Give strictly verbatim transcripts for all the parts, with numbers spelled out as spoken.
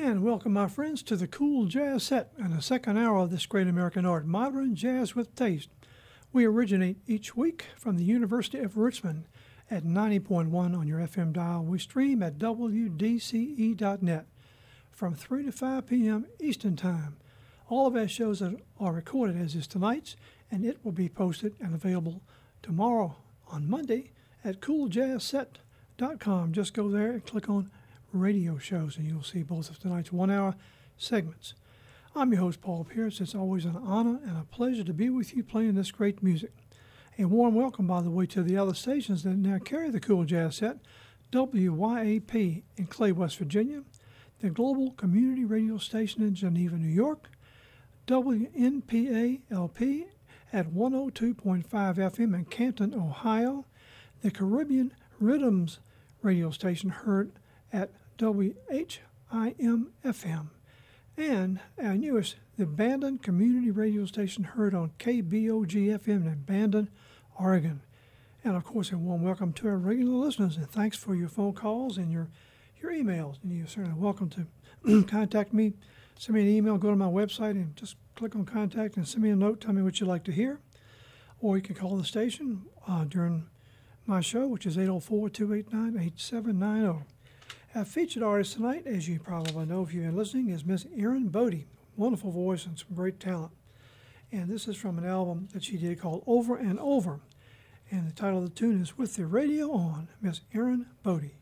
And welcome, my friends, to the Cool Jazz Set and the second hour of this great American art, modern jazz with taste. We originate each week from the University of Richmond at ninety point one on your F M dial. We stream at W D C E dot net from three to five p.m. Eastern Time. All of our shows are recorded, as is tonight's, and it will be posted and available tomorrow on Monday at cool jazz set dot com. Just go there and click on radio shows, and you'll see both of tonight's one-hour segments. I'm your host, Paul Pierce. It's always an honor and a pleasure to be with you playing this great music. A warm welcome, by the way, to the other stations that now carry the Cool Jazz Set: W Y A P in Clay, West Virginia, the Global Community Radio Station in Geneva, New York, W N P A L P at one oh two point five F M in Canton, Ohio, the Caribbean Rhythms radio station heard at W H I M F M, and our newest, the Bandon Community Radio Station heard on K B O G F M in Bandon, Oregon. And of course, a warm welcome to our regular listeners, and thanks for your phone calls and your, your emails. And you're certainly welcome to contact me. Send me an email, go to my website, and just click on contact and send me a note, tell me what you'd like to hear. Or you can call the station uh, during my show, which is eight oh four, two eight nine, eight seven nine oh. Our featured artist tonight, as you probably know if you've been listening, is Miss Erin Bodie. Wonderful voice and some great talent. And this is from an album that she did called Over and Over. And the title of the tune is With the Radio On, Miss Erin Bodie.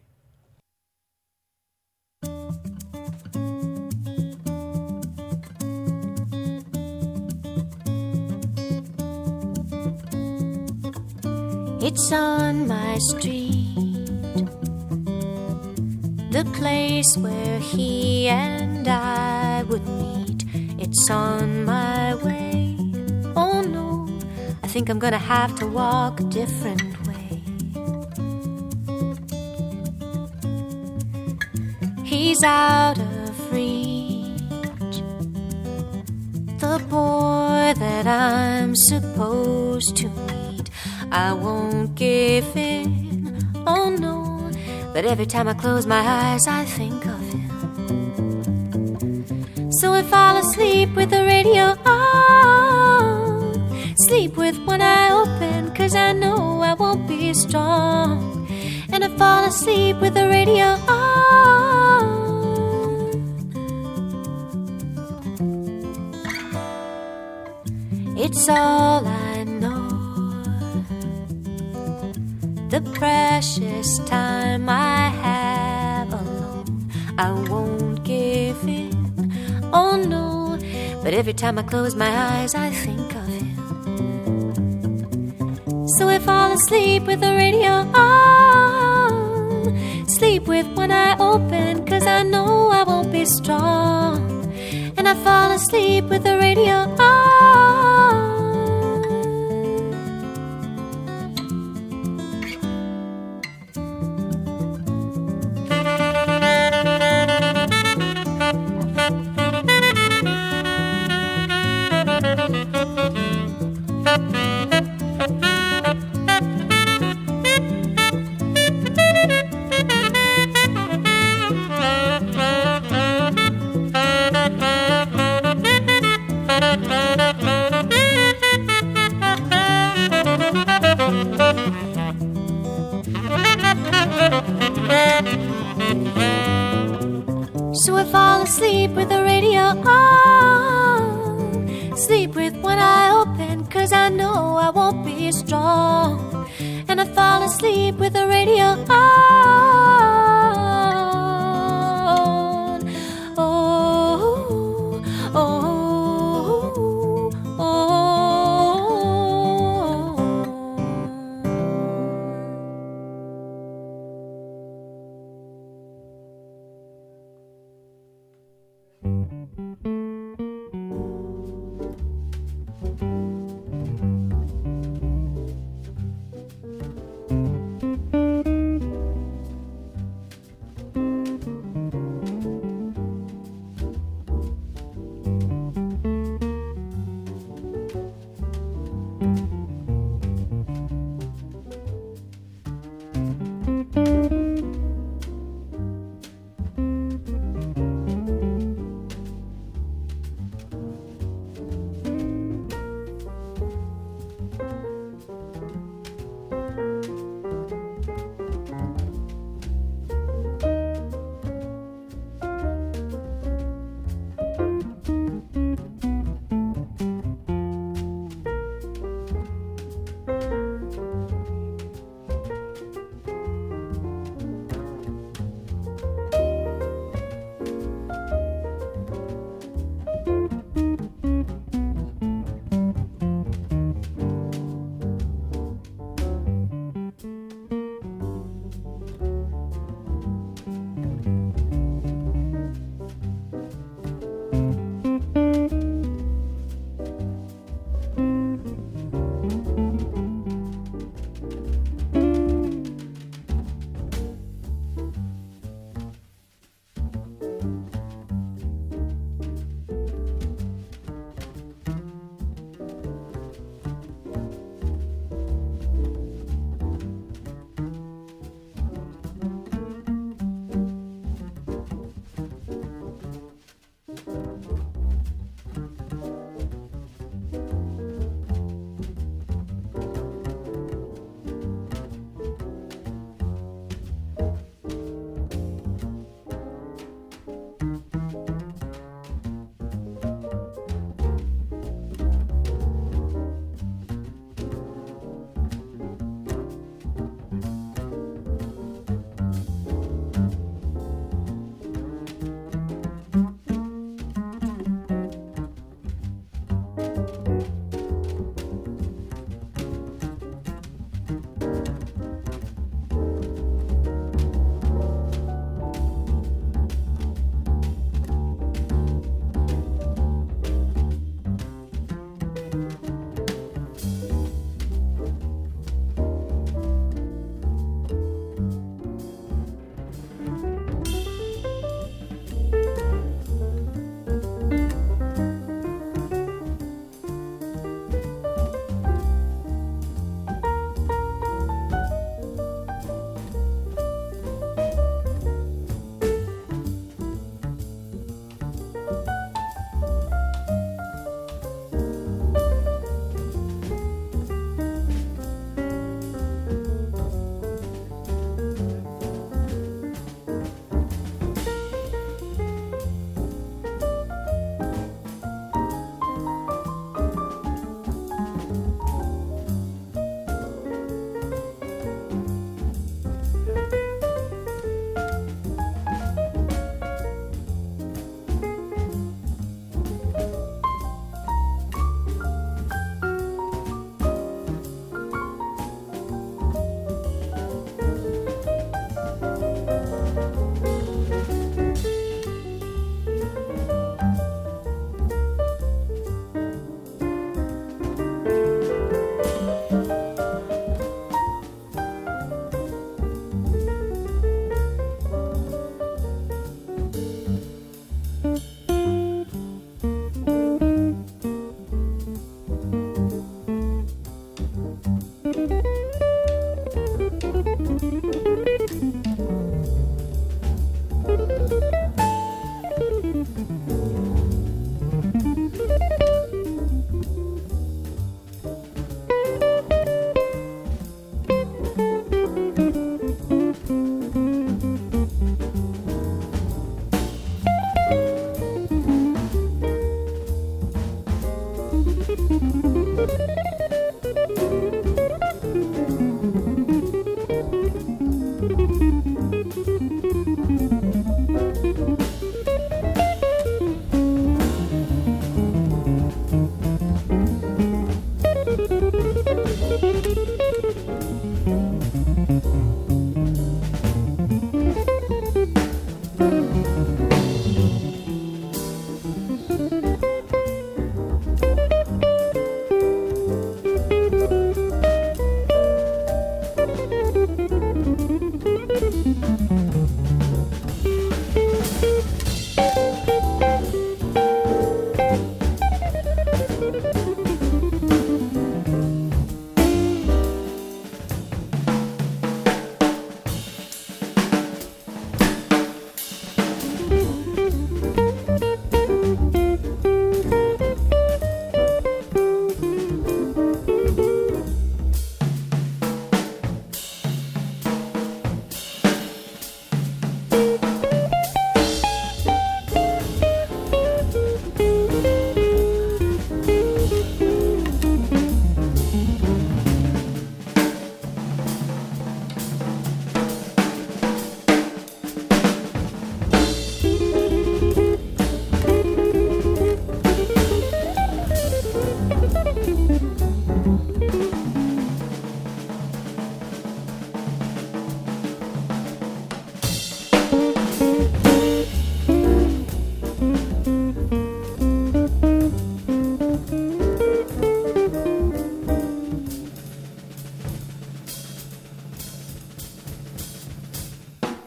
It's on my street, the place where he and I would meet. It's on my way. Oh no, I think I'm gonna have to walk a different way. He's out of reach, the boy that I'm supposed to meet. I won't give in, oh no. But every time I close my eyes, I think of him. So I fall asleep with the radio on, sleep with one eye open, 'cause I know I won't be strong. And I fall asleep with the radio on. It's all I know, the precious time I have alone. I won't give in, oh no. But every time I close my eyes, I think of him. So I fall asleep with the radio on, sleep with one eye open, 'cause I know I won't be strong. And I fall asleep with the radio on. So I fall asleep with the radio on, sleep with one eye open, 'cause I know I won't be strong. And I fall asleep with the radio on. Oh, oh, oh, oh.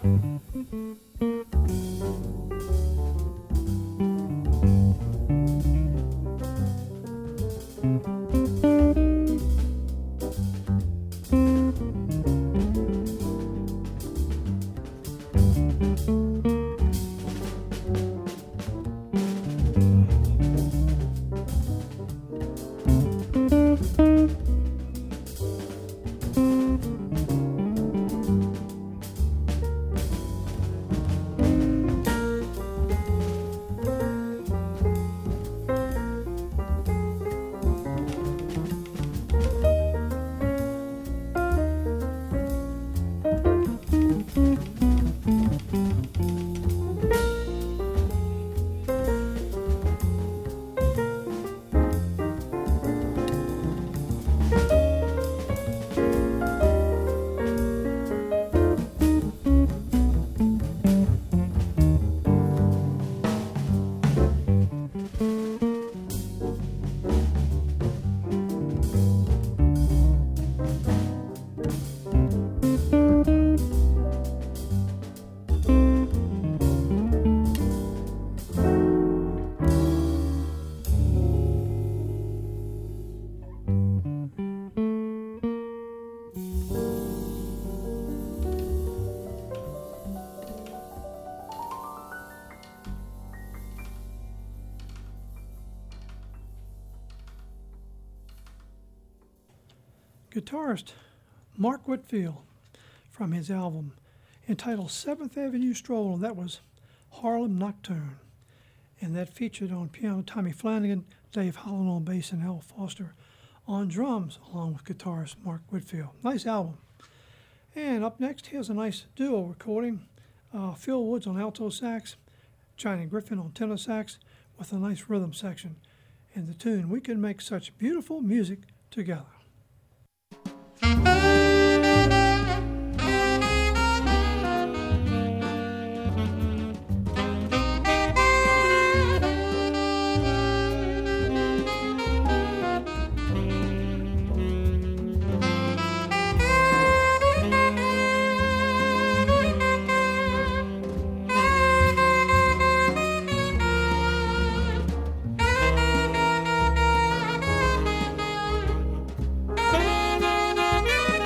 Guitarist Mark Whitfield from his album entitled Seventh Avenue Stroll, and that was Harlem Nocturne. And that featured on piano Tommy Flanagan, Dave Holland on bass, and Al Foster on drums, along with guitarist Mark Whitfield. Nice album. And up next, here's a nice duo recording. Uh, Phil Woods on alto sax, Johnny Griffin on tenor sax, with a nice rhythm section. And the tune, We Can Make Such Beautiful Music Together.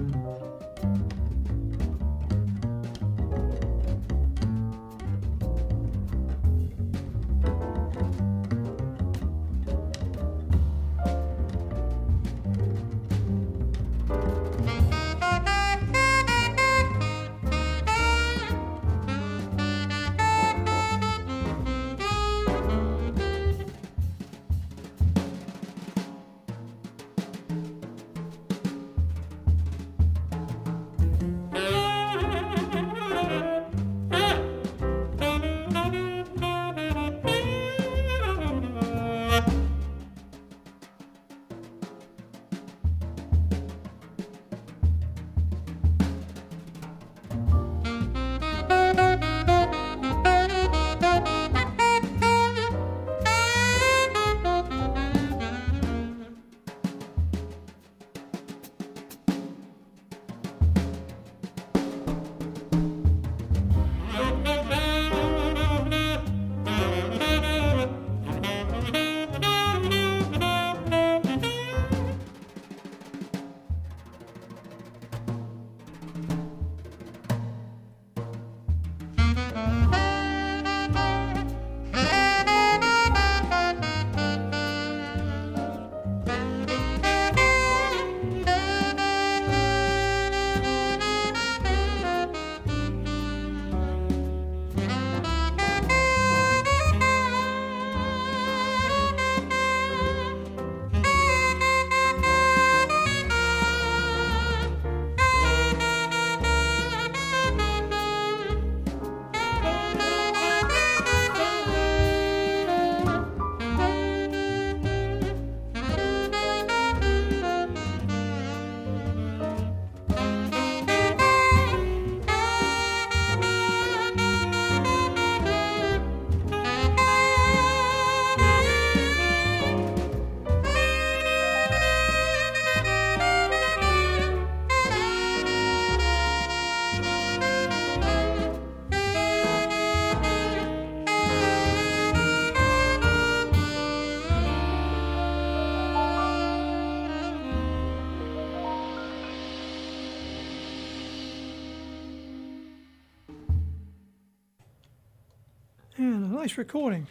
And a nice recording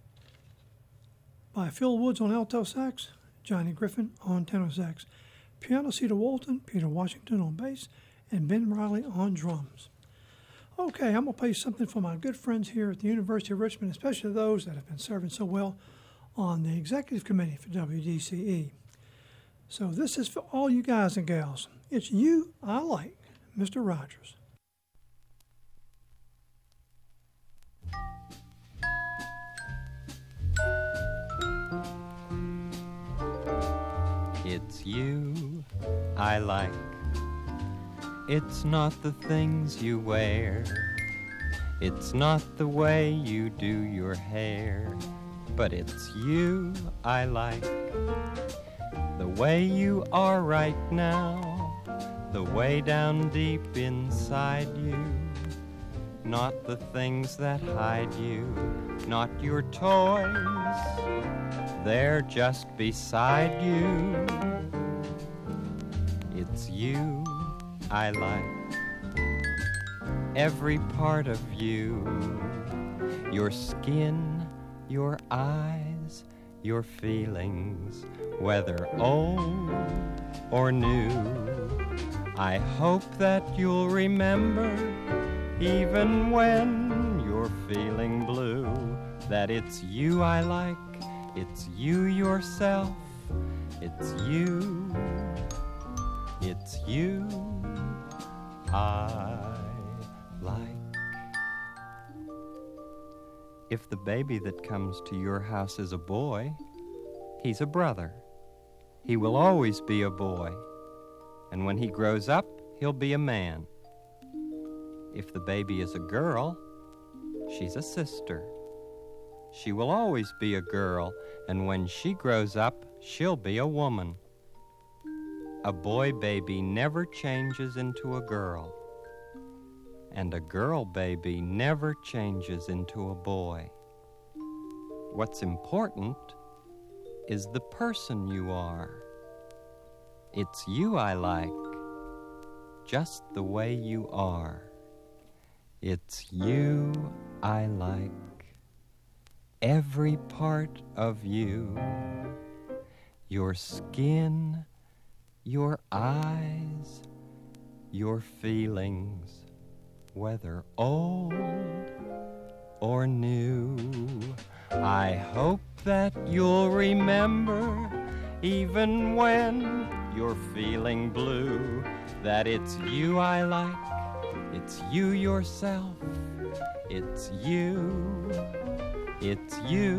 by Phil Woods on alto sax, Johnny Griffin on tenor sax, piano Cedar Walton, Peter Washington on bass, and Ben Riley on drums. Okay, I'm going to play something for my good friends here at the University of Richmond, especially those that have been serving so well on the executive committee for W D C E. So this is for all you guys and gals. It's You I Like, Mister Rogers. It's you I like. It's not the things you wear. It's not the way you do your hair. But it's you I like. The way you are right now. The way down deep inside you. Not the things that hide you. Not your toys. They're just beside you. It's you I like. Every part of you. Your skin, your eyes, your feelings, whether old or new. I hope that you'll remember, even when you're feeling blue, that it's you I like. It's you yourself, it's you, it's you I like. If the baby that comes to your house is a boy, he's a brother. He will always be a boy, and when he grows up, he'll be a man. If the baby is a girl, she's a sister. She will always be a girl, and when she grows up, she'll be a woman. A boy baby never changes into a girl, and a girl baby never changes into a boy. What's important is the person you are. It's you I like. just the way you are. It's you I like, every part of you, your skin, your eyes, your feelings, whether old or new. I hope that you'll remember, even when you're feeling blue, that it's you I like, it's you yourself, it's you, it's you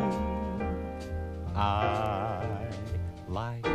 I like.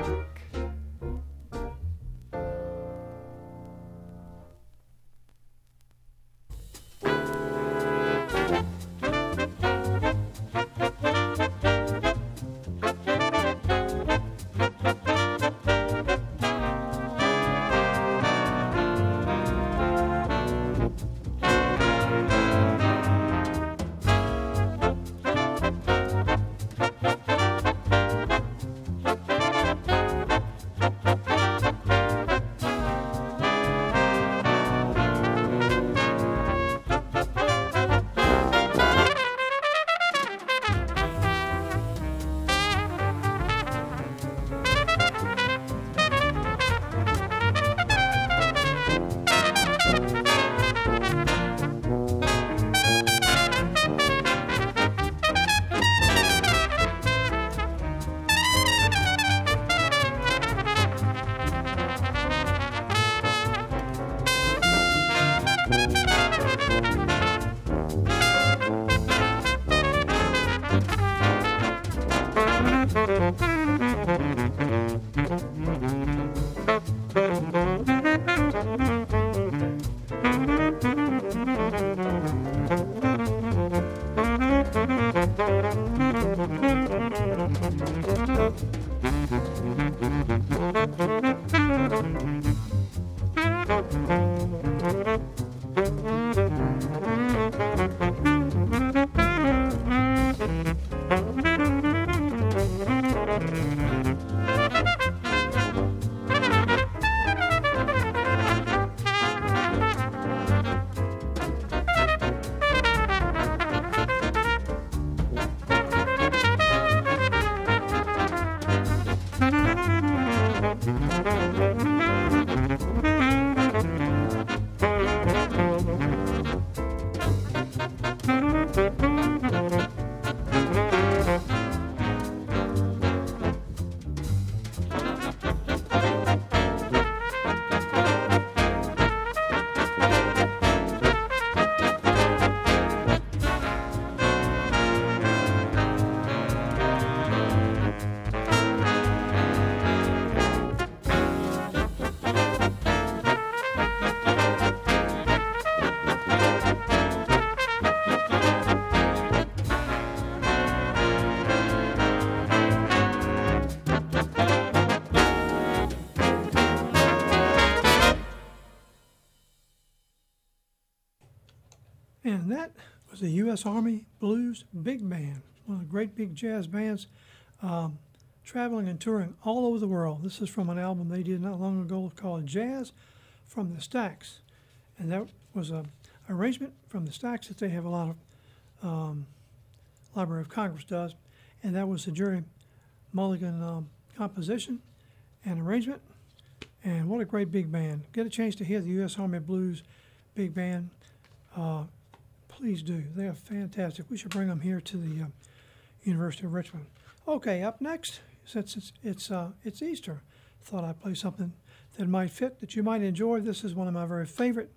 And that was the U S Army Blues Big Band, one of the great big jazz bands um, traveling and touring all over the world. This is from an album they did not long ago called Jazz from the Stacks. And that was an arrangement from the Stacks that they have a lot of, um, Library of Congress does. And that was the Jerry Mulligan um, composition and arrangement. And what a great big band. Get a chance to hear the U S Army Blues Big Band. Uh, Please do. They are fantastic. We should bring them here to the uh, University of Richmond. Okay, up next, since it's it's uh, it's Easter, thought I'd play something that might fit, that you might enjoy. This is one of my very favorite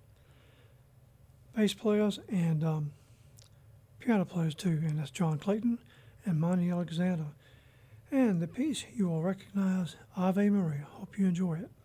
bass players and um, piano players too, and that's John Clayton and Monty Alexander. And the piece you will recognize, Ave Maria. Hope you enjoy it.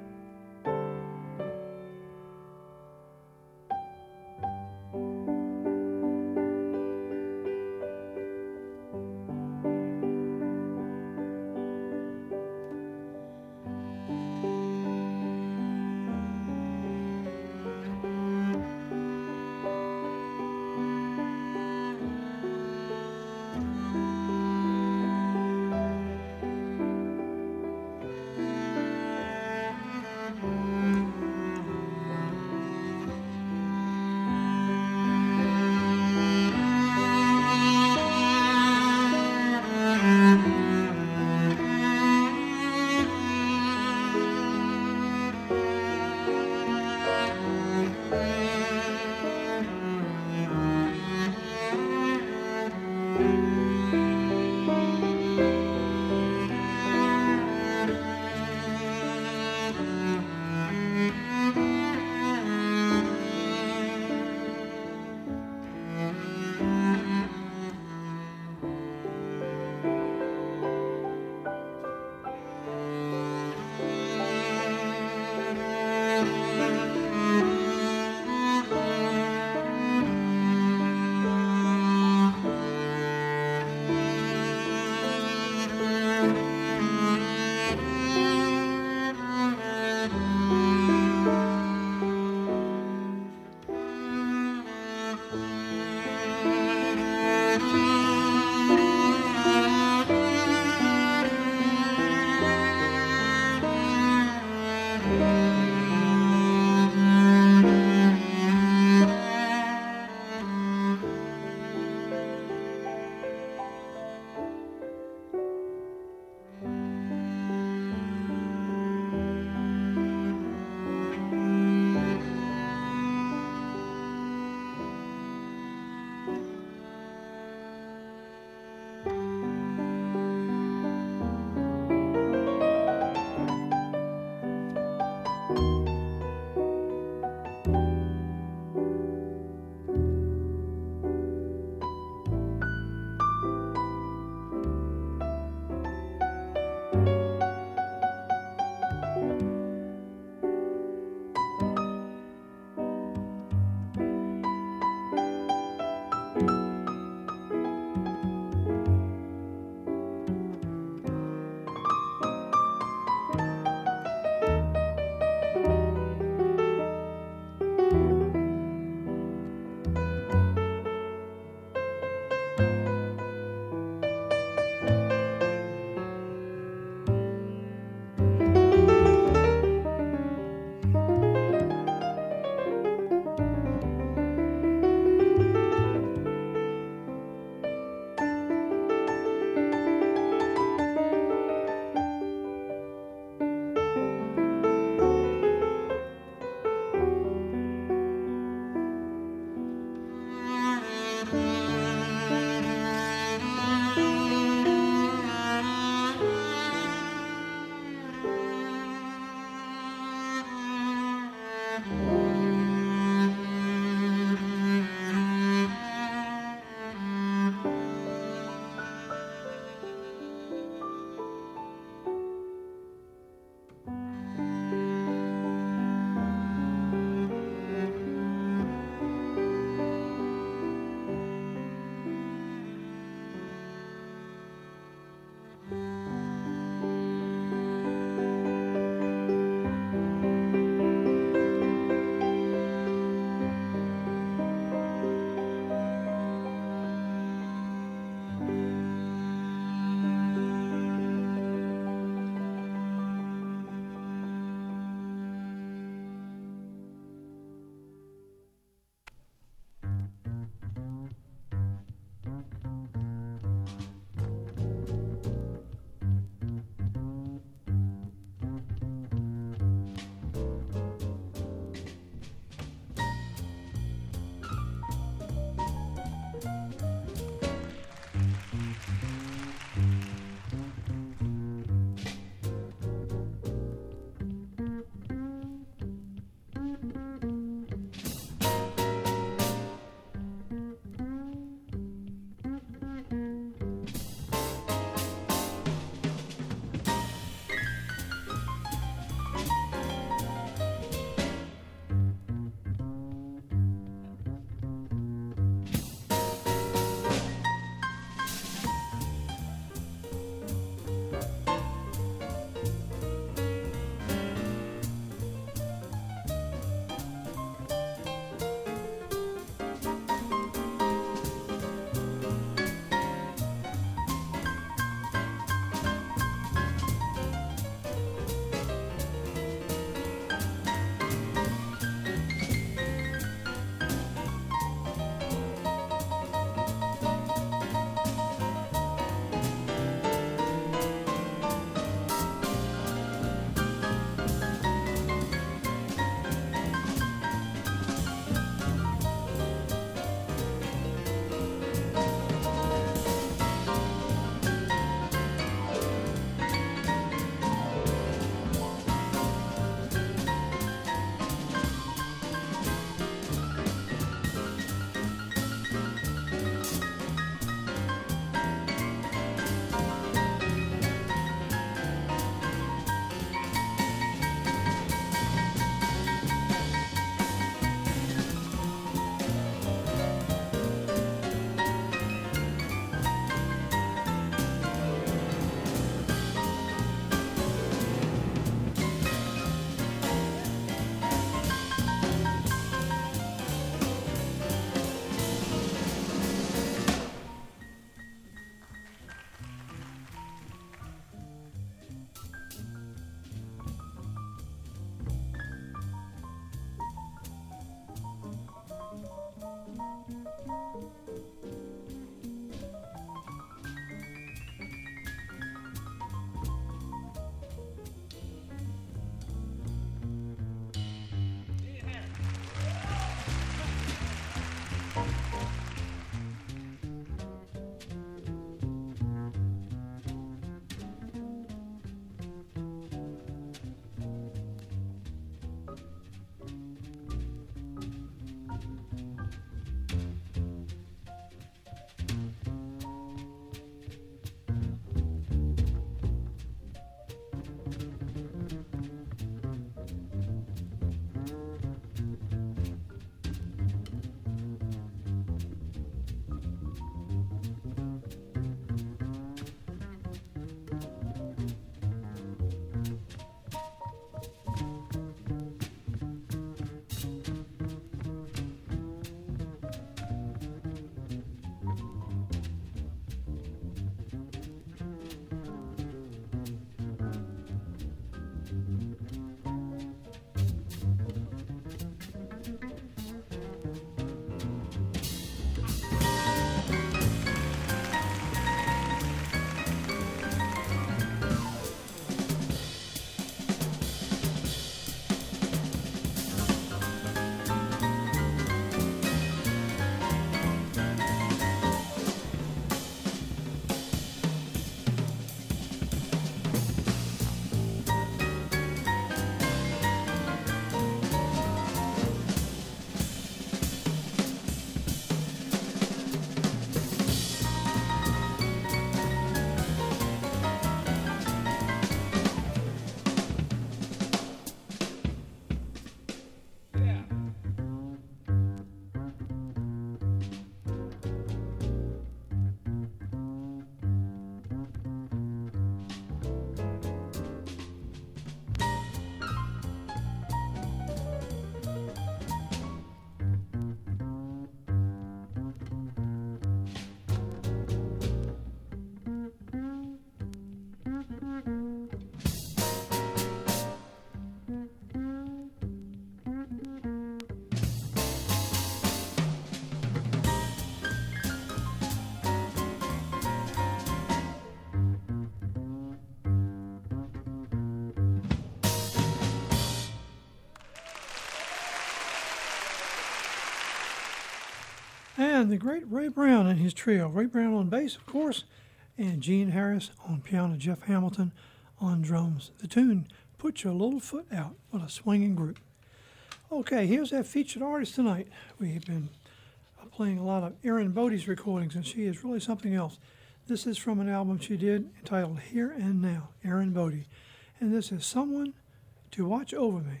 And the great Ray Brown and his trio. Ray Brown on bass, of course, and Gene Harris on piano, Jeff Hamilton on drums. The tune, Put Your Little Foot Out. What a swinging group. Okay, here's our featured artist tonight. We've been playing a lot of Erin Bodie's recordings, and she is really something else. This is from an album she did entitled Here and Now, Erin Bodie. And this is Someone to Watch Over Me.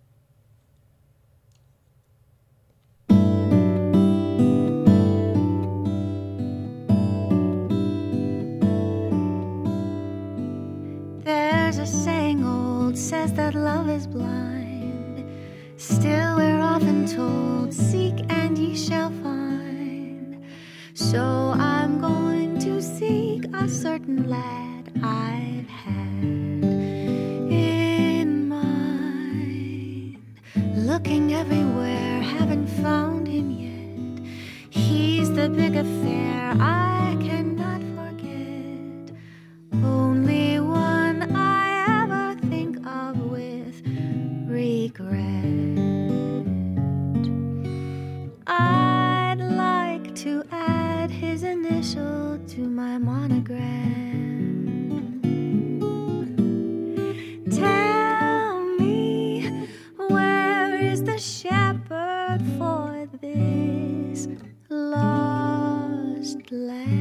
There's a saying old says that love is blind. Still we're often told, seek and ye shall find. So I'm going to seek a certain lad I've had in mind. Looking everywhere, haven't found him yet. He's the big affair I cannot forget. Only one I ever think of with regret. I'd like to add his initial to my monogram. Tell me, where is the shepherd for this lost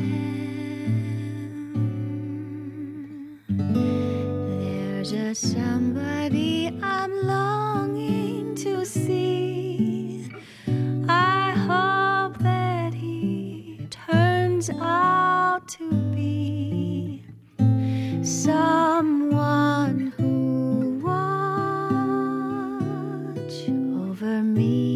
lamb? There's a somebody I'm longing to see. I hope that he turns out to be someone who watch over me.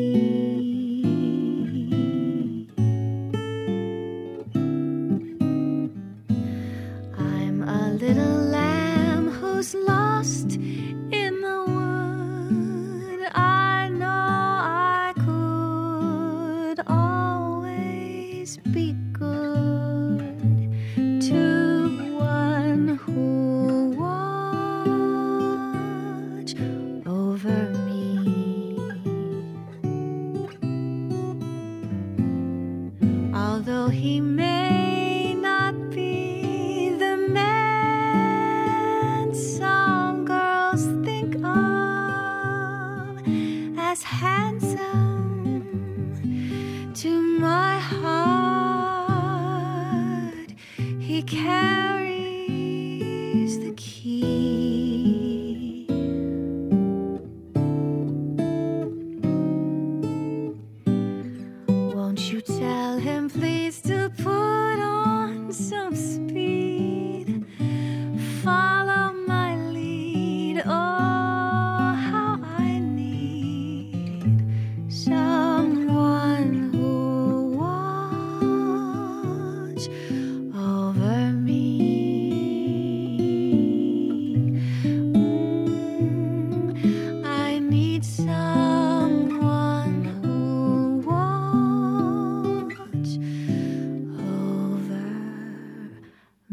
I'm a little lamb who's lost in the wood. I know I could always be good to one who watch over me. Although he may not be the man some girls think of as handsome, to my heart he carries the key. Won't you tell him please to put on some speed, follow my lead. Oh, how I need someone who watch over me. Mm, I need someone who watch over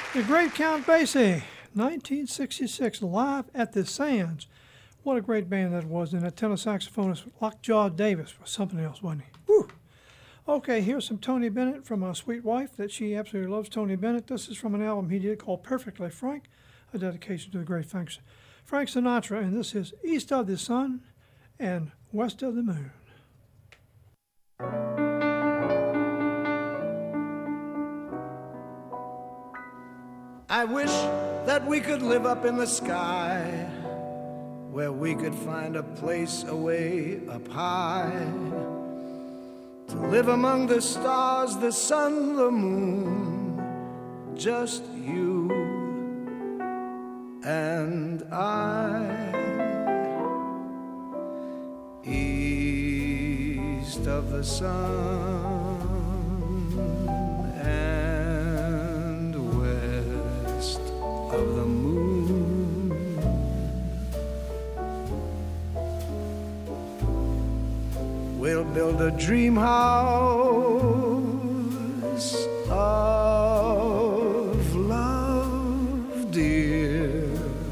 The great Count Basie, nineteen sixty-six, live at the Sands. What a great band that was. And that tenor saxophonist, Lockjaw Davis, was something else, wasn't he? Woo! Okay, here's some Tony Bennett from my sweet wife that she absolutely loves Tony Bennett. This is from an album he did called Perfectly Frank, a dedication to the great Frank, Frank Sinatra. And this is East of the Sun and West of the Moon. I wish that we could live up in the sky, where we could find a place away up high, to live among the stars, the sun, the moon, just you and I. East of the sun of the moon, we'll build a dream house of love, dear,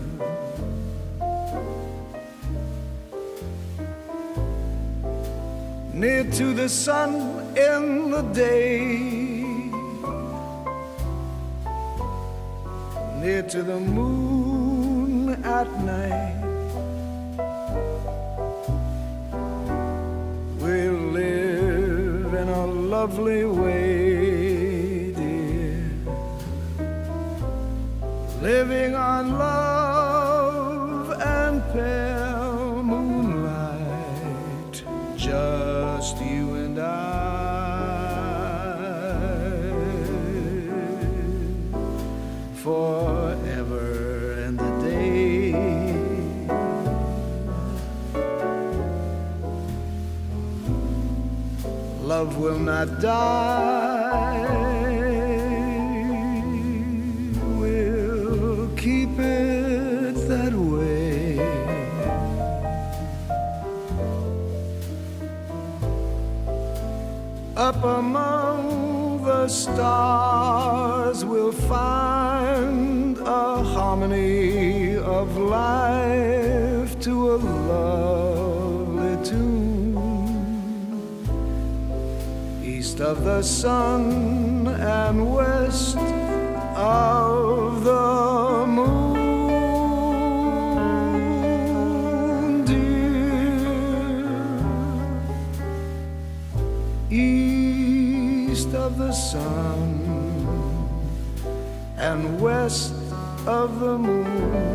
near to the sun in the day, near to the moon at night. We'll live in a lovely way, dear, living on love and pale moonlight, just you and I. Forever and a day, love will not die, we'll keep it that way. Up among the stars we'll find a harmony of life to a lovely tune. East of the sun and west of the moon, dear. East of the sun and west of the moon.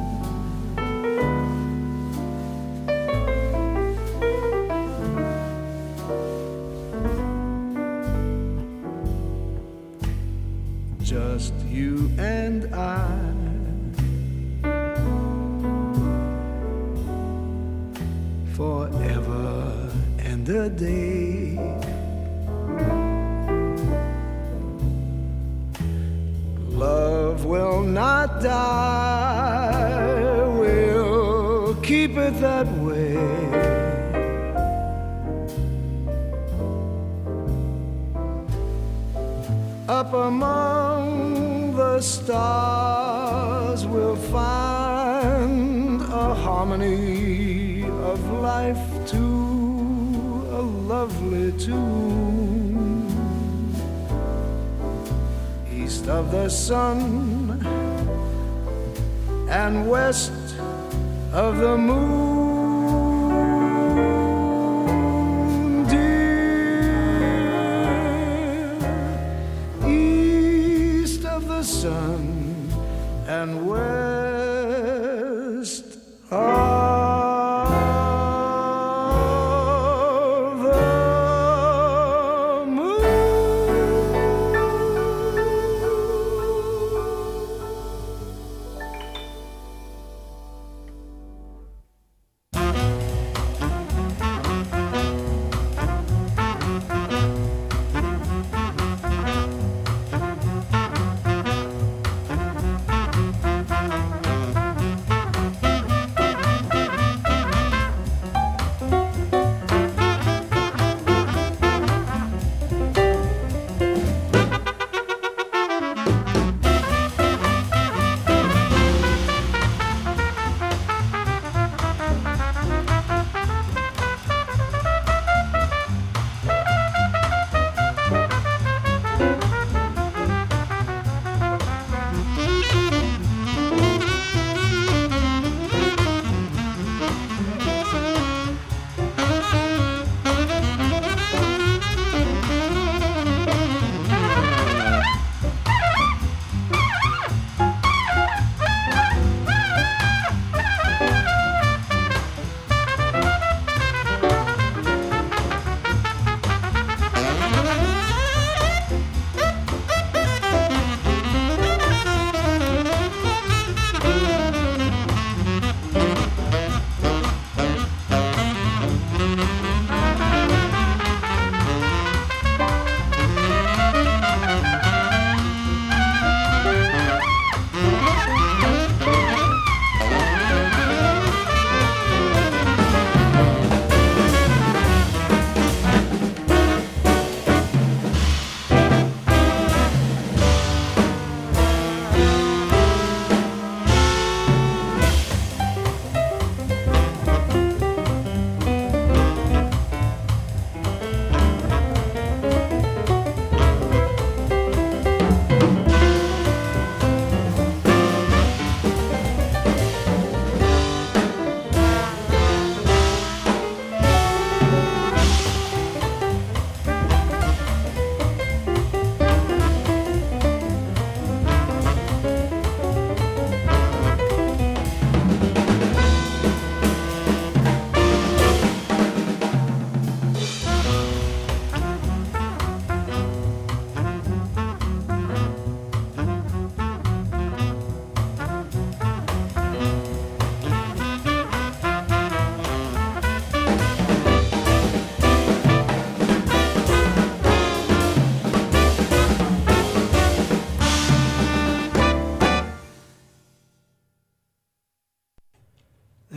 Just you and I, forever and a day. Love will not die, we'll keep it that way. Up among the stars we'll find a harmony of life to a lovely tune. East of the sun and west of the moon, dear. East of the sun and west of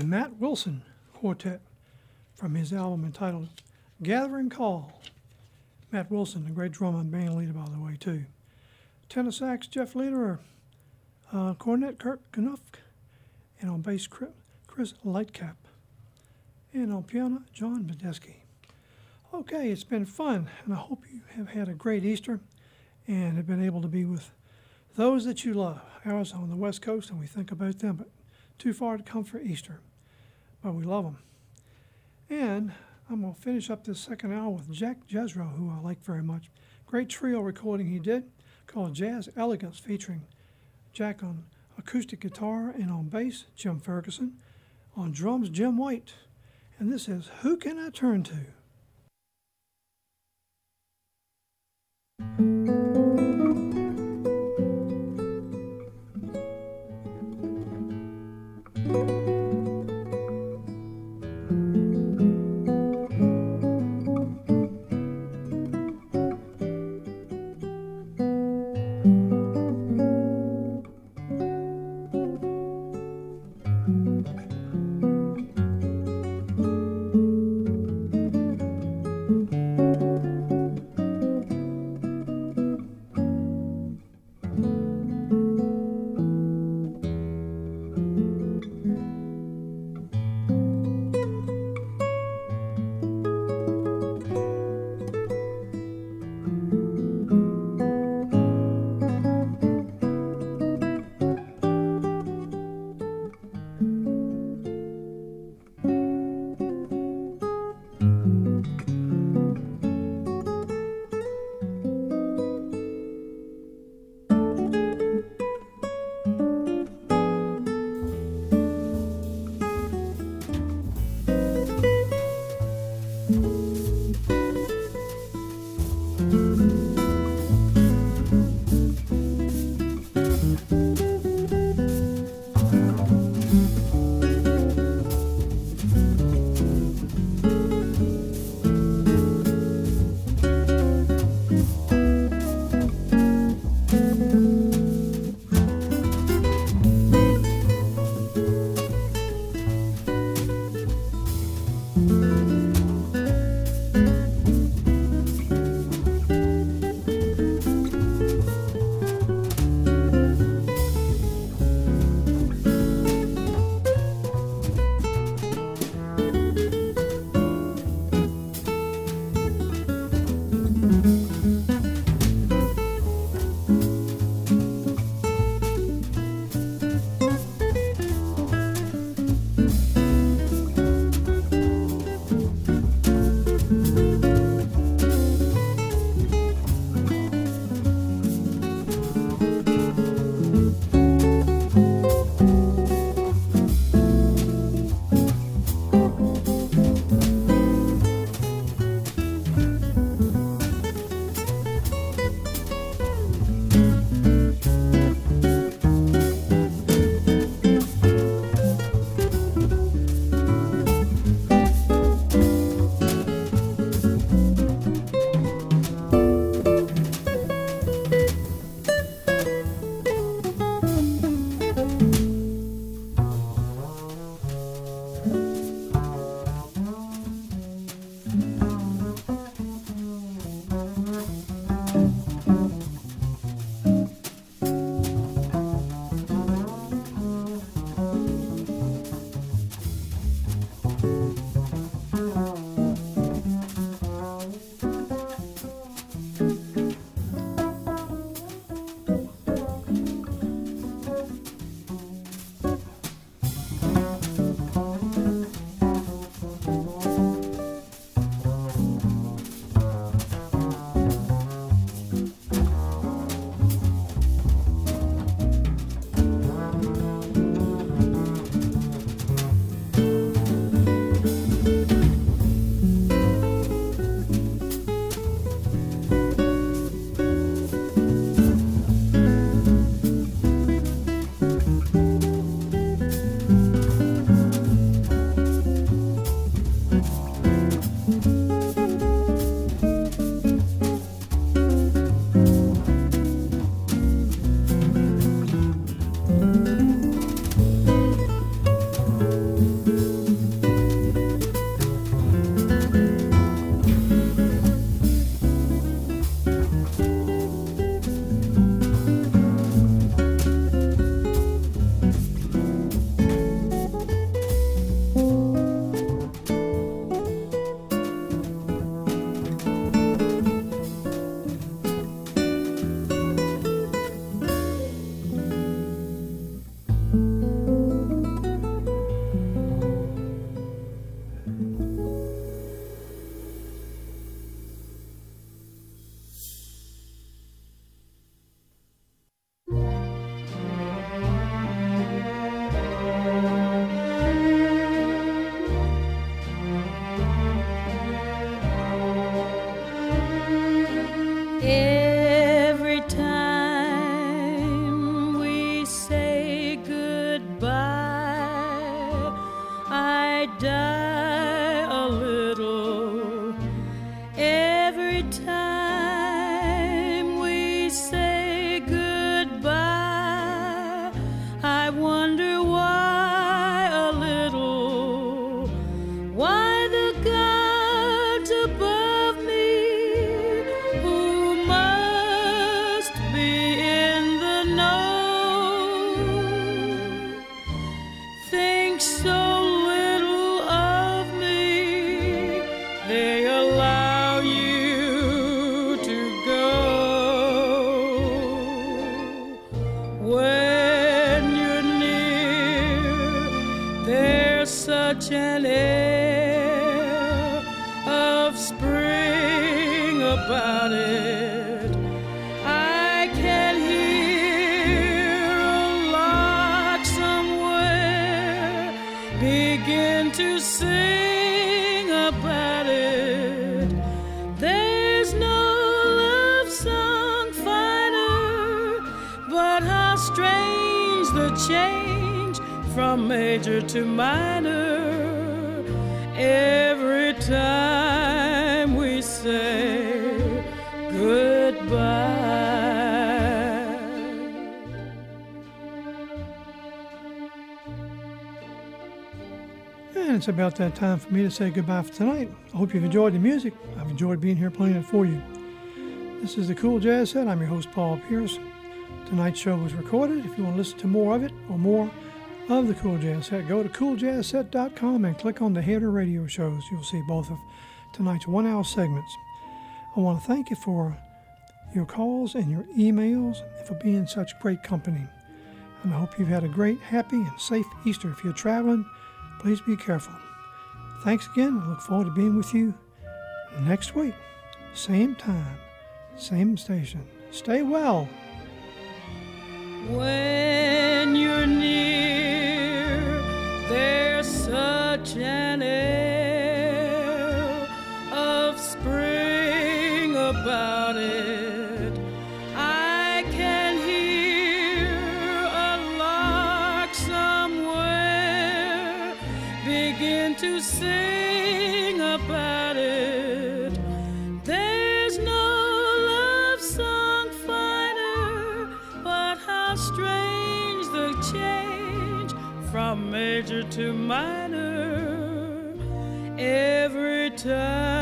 Matt Wilson Quartet from his album entitled Gathering Call. Matt Wilson, a great drummer and band leader, by the way, too. Tenor sax, Jeff Lederer. Uh, cornet, Kurt Knopf. And on bass, Chris Lightcap. And on piano, John Badesky. Okay, it's been fun, and I hope you have had a great Easter and have been able to be with those that you love. Ours on the West Coast, and we think about them, but too far to come for Easter. But we love them. And I'm going to finish up this second hour with Jack Jezro, who I like very much. Great trio recording he did called Jazz Elegance, featuring Jack on acoustic guitar and on bass, Jim Ferguson. On drums, Jim White. And this is Who Can I Turn To? such an air of spring about it. I can hear a lark somewhere begin to sing about it. There's no love song finer, but how strange the change from major to minor every time we say goodbye. And it's about that time for me to say goodbye for tonight. I hope you've enjoyed the music. I've enjoyed being here playing it for you. This is the Cool Jazz Set. I'm your host, Paul Pierce. Tonight's show was recorded. If you want to listen to more of it or more of the Cool Jazz Set, go to cool jazz set dot com and click on the Header Radio shows. You'll see both of tonight's one-hour segments. I want to thank you for your calls and your emails and for being such great company. And I hope you've had a great, happy, and safe Easter. If you're traveling, please be careful. Thanks again. I look forward to being with you next week. Same time, same station. Stay well. When you're near, there's such an air of spring about it. I can hear a lark somewhere begin to sing about it. There's no love song finer, but how strange the change from major to minor every time